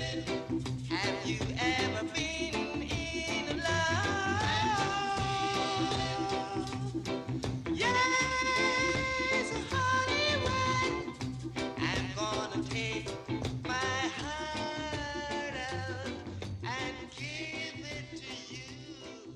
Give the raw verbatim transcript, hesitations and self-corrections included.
Have you ever been in love? Yes, Hollywood, I'm gonna take my heart out and give it to you.